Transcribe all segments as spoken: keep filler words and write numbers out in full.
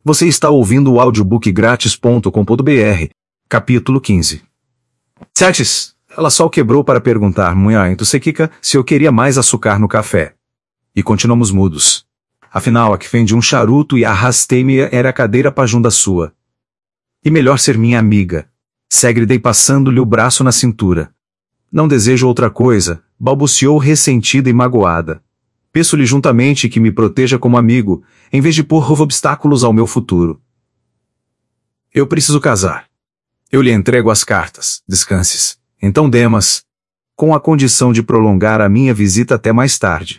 Você está ouvindo o audiobook grátis ponto com ponto br, capítulo quinze. Tchachis, ela só quebrou para perguntar muito sequica se eu queria mais açúcar no café. E continuamos mudos. Afinal, a que vende um charuto e arrastei-me era a cadeira pajunda sua. E melhor ser minha amiga. Segredei passando-lhe o braço na cintura. Não desejo outra coisa, balbuciou ressentida e magoada. Peço-lhe juntamente que me proteja como amigo, em vez de pôr obstáculos ao meu futuro. Eu preciso casar. Eu lhe entrego as cartas, descanses. Então Demas, com a condição de prolongar a minha visita até mais tarde.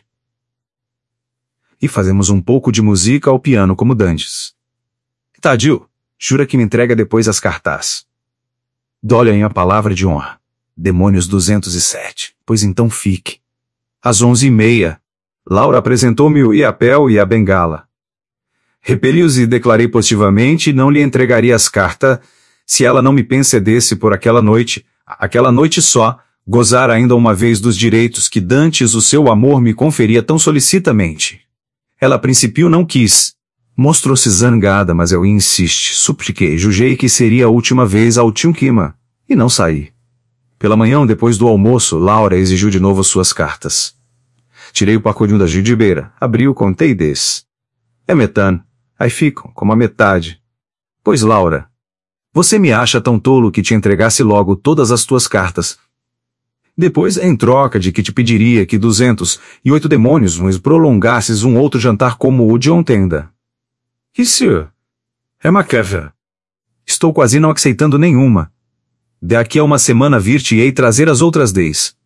E fazemos um pouco de música ao piano como dantes. Tadil, jura que me entrega depois as cartas. Dou-lhe a palavra de honra. Demônios duzentos e sete, pois então fique. Às onze e meia, Laura apresentou-me o iapel e a bengala. Repeli-os e declarei positivamente não lhe entregaria as cartas se ela não me concedesse por aquela noite, aquela noite só, gozar ainda uma vez dos direitos que dantes o seu amor me conferia tão solicitamente. Ela a princípio não quis. Mostrou-se zangada, mas eu insiste, supliquei, julguei que seria a última vez ao Tchunquima, e não saí. Pela manhã, depois do almoço, Laura exigiu de novo suas cartas. Tirei o pacotinho da gidibeira, abri-o, contei dez. É metano. Aí ficam, como a metade. Pois, Laura, você me acha tão tolo que te entregasse logo todas as tuas cartas. Depois, em troca de que te pediria que duzentos e oito demônios nos prolongasses um outro jantar como o de ontem. Isso é macabra. Estou quase não aceitando nenhuma. Daqui a uma semana vir-te-ei trazer as outras dez.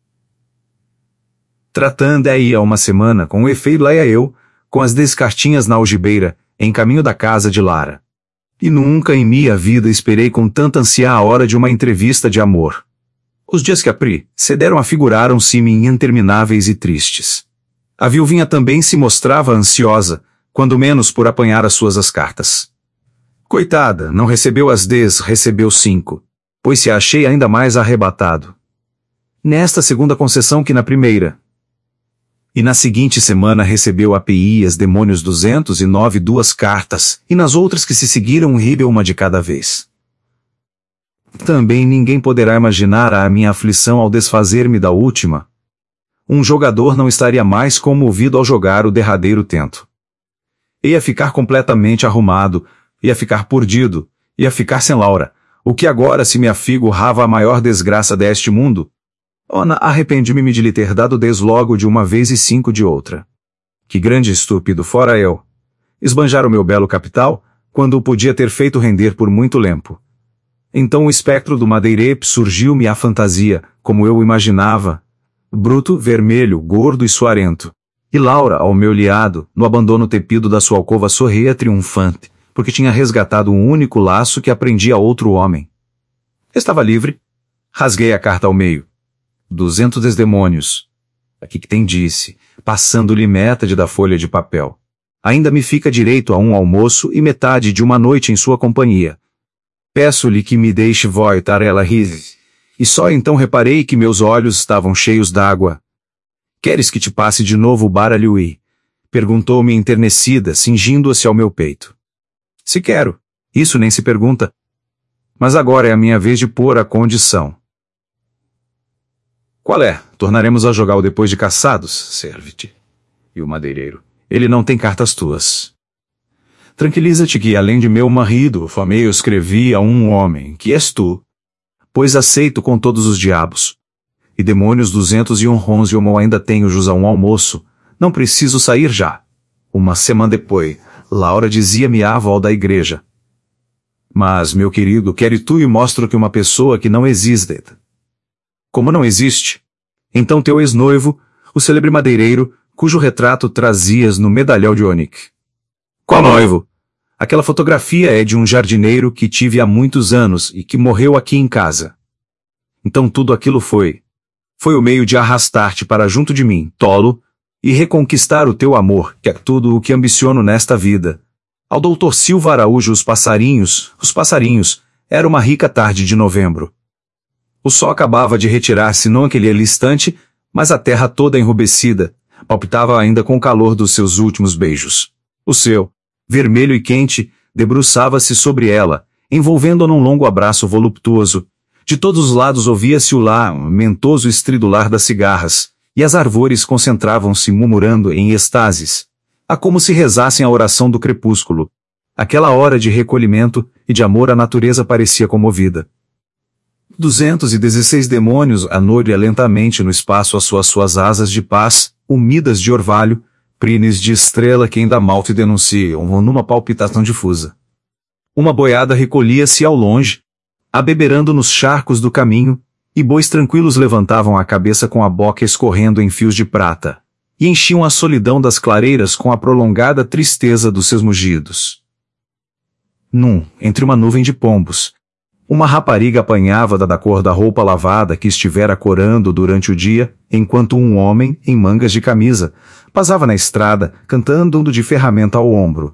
Tratando aí a uma semana com o efeito lá eu, com as dez cartinhas na algibeira, em caminho da casa de Lara. E nunca em minha vida esperei com tanta ânsia a hora de uma entrevista de amor. Os dias que apri, cederam afiguraram-se-me intermináveis e tristes. A viuvinha também se mostrava ansiosa, quando menos por apanhar as suas as cartas. Coitada, não recebeu as dez, recebeu cinco, pois se achei ainda mais arrebatado. Nesta segunda concessão que na primeira. E na seguinte semana recebeu a P I as demônios duzentos e nove duas cartas, e nas outras que se seguiram um ribe uma de cada vez. Também ninguém poderá imaginar a minha aflição ao desfazer-me da última. Um jogador não estaria mais comovido ao jogar o derradeiro tento. Ia ficar completamente arrumado, ia ficar perdido, ia ficar sem Laura, o que agora se me afigurava a maior desgraça deste mundo. Ona, arrependi-me de lhe ter dado dez logo de uma vez e cinco de outra. Que grande estúpido fora eu. Esbanjar o meu belo capital, quando o podia ter feito render por muito lempo. Então o espectro do madeirepe surgiu-me à fantasia, como eu o imaginava. Bruto, vermelho, gordo e suarento. E Laura, ao meu liado, no abandono tepido da sua alcova sorria triunfante, porque tinha resgatado um único laço que aprendia a outro homem. Estava livre. Rasguei a carta ao meio. Duzentos desdemônios. Aqui que tem disse, passando-lhe metade da folha de papel. Ainda me fica direito a um almoço e metade de uma noite em sua companhia. Peço-lhe que me deixe voltar ela rise. E só então reparei que meus olhos estavam cheios d'água. Queres que te passe de novo o baralho-i? Perguntou-me enternecida, cingindo-se ao meu peito. Se quero. Isso nem se pergunta. Mas agora é a minha vez de pôr a condição. Qual é? Tornaremos a jogá-lo depois de caçados, serve-te. E o madeireiro. Ele não tem cartas tuas. Tranquiliza-te que, além de meu marido, famei eu escrevi a um homem, que és tu. Pois aceito com todos os diabos. E demônios duzentos e um rons e eu ainda tenho jus a um almoço. Não preciso sair já. Uma semana depois, Laura dizia-me a avó da igreja. Mas, meu querido, quero tu e mostro que uma pessoa que não existe. Como não existe? Então teu ex-noivo, o célebre madeireiro, cujo retrato trazias no medalhão de ônix. Qual noivo? Aquela fotografia é de um jardineiro que tive há muitos anos e que morreu aqui em casa. Então tudo aquilo foi. Foi o meio de arrastar-te para junto de mim, tolo, e reconquistar o teu amor, que é tudo o que ambiciono nesta vida. Ao doutor Silva Araújo os passarinhos, os passarinhos, era uma rica tarde de novembro. O sol acabava de retirar-se não aquele instante, mas a terra toda enrubescida, palpitava ainda com o calor dos seus últimos beijos. O seu, vermelho e quente, debruçava-se sobre ela, envolvendo-a num longo abraço voluptuoso. De todos os lados ouvia-se o lamentoso estridular das cigarras, e as árvores concentravam-se murmurando em êxtases, a como se rezassem a oração do crepúsculo. Aquela hora de recolhimento e de amor a natureza parecia comovida. Duzentos e dezesseis demônios anoria lentamente no espaço as suas suas asas de paz, umidas de orvalho, prines de estrela que ainda mal te denunciam numa palpitação difusa. Uma boiada recolhia-se ao longe, abeberando nos charcos do caminho, e bois tranquilos levantavam a cabeça com a boca escorrendo em fios de prata, e enchiam a solidão das clareiras com a prolongada tristeza dos seus mugidos. Num, entre uma nuvem de pombos, uma rapariga apanhava da, da cor da roupa lavada que estivera corando durante o dia, enquanto um homem, em mangas de camisa, passava na estrada, cantando de ferramenta ao ombro.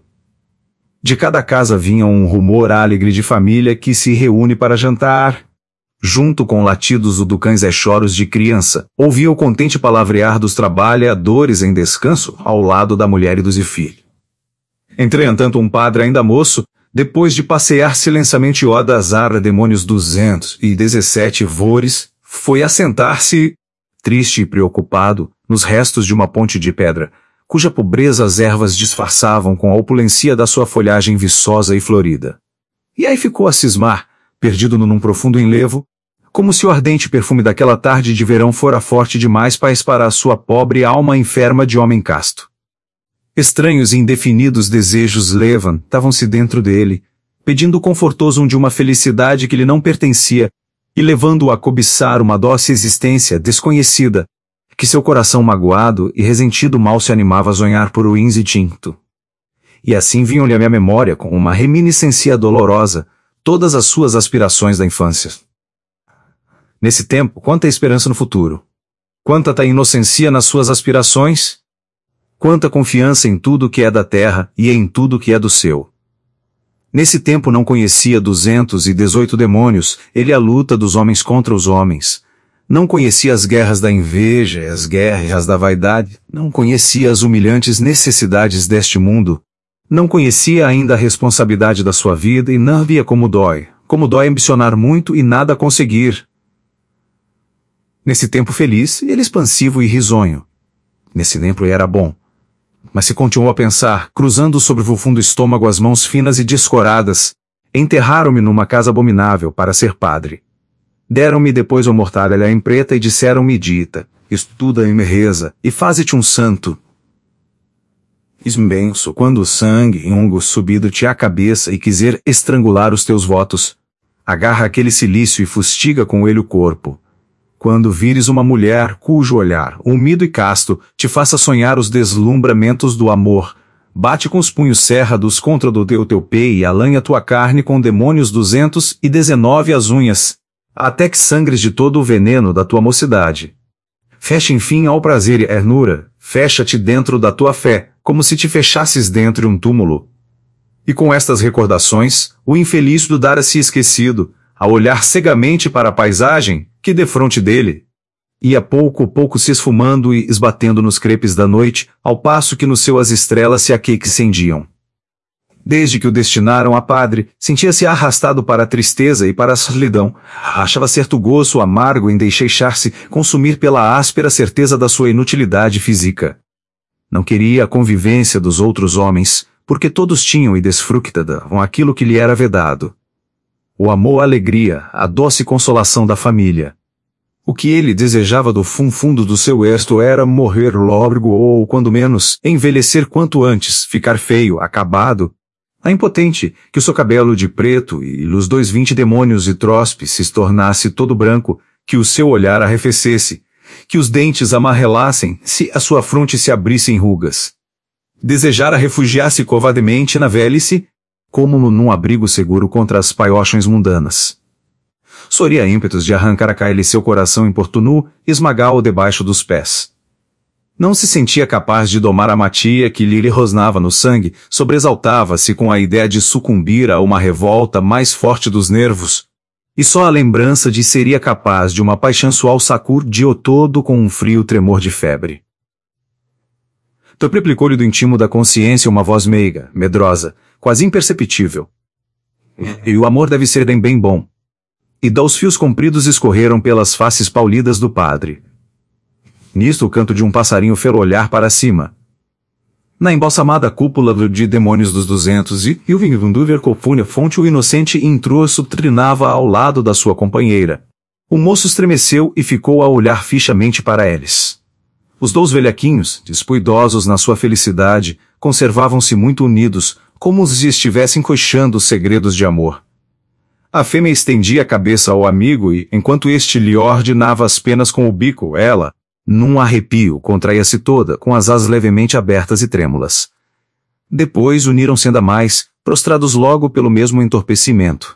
De cada casa vinha um rumor alegre de família que se reúne para jantar. Junto com latidos do cães e choros de criança, ouvia o contente palavrear dos trabalhadores em descanso ao lado da mulher e dos filhos. Entretanto, um padre ainda moço, depois de passear silenciosamente o das arra demônios duzentos e dezessete vores, foi assentar-se, triste e preocupado, nos restos de uma ponte de pedra, cuja pobreza as ervas disfarçavam com a opulência da sua folhagem viçosa e florida. E aí ficou a cismar, perdido num profundo enlevo, como se o ardente perfume daquela tarde de verão fora forte demais para a sua pobre alma enferma de homem casto. Estranhos e indefinidos desejos levantavam-se dentro dele, pedindo o confortoso de uma felicidade que lhe não pertencia, e levando-o a cobiçar uma doce existência desconhecida, que seu coração magoado e resentido mal se animava a sonhar por o instinto. E assim vinham-lhe à minha memória, com uma reminiscência dolorosa, todas as suas aspirações da infância. Nesse tempo, quanta esperança no futuro! Quanta ta inocência nas suas aspirações! Quanta confiança em tudo que é da terra e em tudo que é do céu! Nesse tempo não conhecia duzentos e dezoito demônios, ele a luta dos homens contra os homens. Não conhecia as guerras da inveja e as guerras da vaidade, não conhecia as humilhantes necessidades deste mundo, não conhecia ainda a responsabilidade da sua vida e não via como dói, como dói ambicionar muito e nada conseguir. Nesse tempo feliz, ele expansivo e risonho. Nesse tempo era bom. Mas se continuou a pensar, cruzando sobre o fundo estômago as mãos finas e descoradas, enterraram-me numa casa abominável para ser padre. Deram-me depois o mortalha em preta e disseram-me dita, estuda e me reza, e faze-te um santo. Esbenço, quando o sangue em ungo subido-te à cabeça e quiser estrangular os teus votos, agarra aquele cilício e fustiga com ele o corpo. Quando vires uma mulher cujo olhar, úmido e casto, te faça sonhar os deslumbramentos do amor, bate com os punhos cerrados contra do teu teu pé e alanha tua carne com demônios duzentos e dezenove as unhas, até que sangres de todo o veneno da tua mocidade. Fecha enfim ao prazer e hernura, fecha-te dentro da tua fé, como se te fechasses dentro de um túmulo. E com estas recordações, o infeliz do dara-se esquecido, a olhar cegamente para a paisagem, que defronte dele, ia pouco a pouco se esfumando e esbatendo nos crepes da noite, ao passo que no céu as estrelas se aquecendiam. Desde que o destinaram a padre, sentia-se arrastado para a tristeza e para a solidão, achava certo gozo amargo em deixar-se consumir pela áspera certeza da sua inutilidade física. Não queria a convivência dos outros homens, porque todos tinham e desfrutavam aquilo que lhe era vedado. O amor, a alegria, a doce consolação da família. O que ele desejava do fundo do seu êxito era morrer logo ou, quando menos, envelhecer quanto antes, ficar feio, acabado. A impotente, que o seu cabelo de preto e os dois vinte demônios de trospe se tornasse todo branco, que o seu olhar arrefecesse, que os dentes amarrelassem, se a sua fronte se abrisse em rugas. Desejara refugiar-se covardemente na velhice, como num abrigo seguro contra as paixões mundanas. Soria ímpetos de arrancar a cair-lhe seu coração importuno e esmagá-lo debaixo dos pés. Não se sentia capaz de domar a matia que lhe rosnava no sangue, sobresaltava-se com a ideia de sucumbir a uma revolta mais forte dos nervos, e só a lembrança de seria capaz de uma paixão sual sacudiu todo com um frio tremor de febre. Replicou-lhe do íntimo da consciência uma voz meiga, medrosa, quase imperceptível. E o amor deve ser bem bom. E daos fios compridos escorreram pelas faces pálidas do padre. Nisto o canto de um passarinho fez olhar para cima. Na embalsamada cúpula de demônios dos duzentos e, e o vinduver cofúnia fonte o inocente intruso trinava ao lado da sua companheira. O moço estremeceu e ficou a olhar fixamente para eles. Os dois velhaquinhos, descuidosos na sua felicidade, conservavam-se muito unidos, como se estivessem coxando os segredos de amor. A fêmea estendia a cabeça ao amigo e, enquanto este lhe ordenava as penas com o bico, ela, num arrepio, contraía-se toda, com as asas levemente abertas e trêmulas. Depois uniram-se ainda mais, prostrados logo pelo mesmo entorpecimento.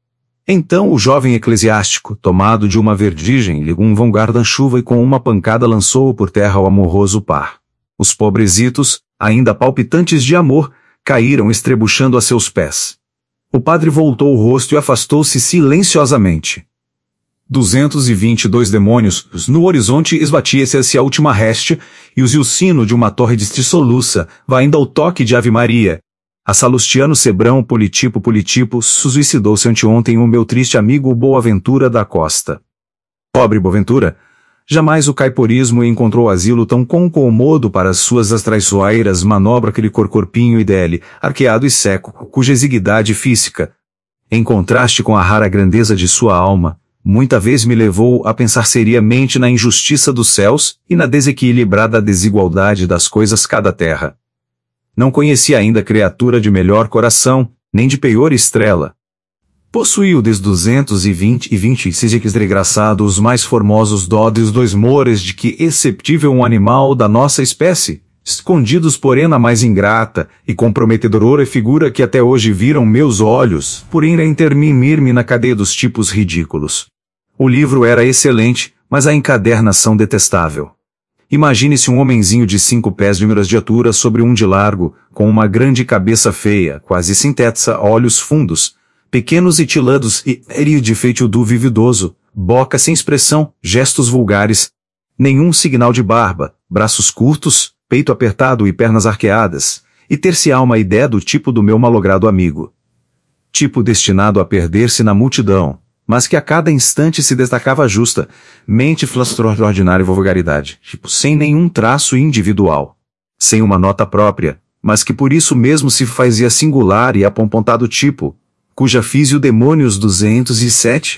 Então o jovem eclesiástico, tomado de uma vertigem, ligou um vão guarda-chuva e com uma pancada lançou-o por terra ao amoroso par. Os pobrezitos, ainda palpitantes de amor, caíram estrebuchando a seus pés. O padre voltou o rosto e afastou-se silenciosamente. Duzentos e vinte e dois demônios, no horizonte esbatia-se a última réstia, e o sino de uma torre de soluça, vai ainda ao toque de Ave Maria. A Salustiano Sebrão Politipo Politipo suicidou-se anteontem o meu triste amigo Boaventura da Costa. Pobre Boaventura, jamais o caiporismo encontrou asilo tão concomodo para as suas astraiçoeiras manobra aquele corcorpinho e dele, arqueado e seco, cuja exiguidade física, em contraste com a rara grandeza de sua alma, muita vez me levou a pensar seriamente na injustiça dos céus e na desequilibrada desigualdade das coisas cada terra. Não conhecia ainda criatura de melhor coração, nem de pior estrela. Possuiu desde duzentos e vinte e vinte e seis desgraçado os mais formosos dodes dois mores de que exceptível um animal da nossa espécie, escondidos porém na mais ingrata e comprometedora figura que até hoje viram meus olhos, porém a intermir-me na cadeia dos tipos ridículos. O livro era excelente, mas a encadernação detestável. Imagine-se um homenzinho de cinco pés de de altura sobre um de largo, com uma grande cabeça feia, quase sintética, olhos fundos, pequenos e tilados e erio de feitio duvidoso, boca sem expressão, gestos vulgares, nenhum signal de barba, braços curtos, peito apertado e pernas arqueadas, e ter-se-á uma ideia do tipo do meu malogrado amigo. Tipo destinado a perder-se na multidão, mas que a cada instante se destacava justa, mente extraordinária vulgaridade, tipo sem nenhum traço individual, sem uma nota própria, mas que por isso mesmo se fazia singular e apompontado tipo, cuja físio demônios duzentos e sete,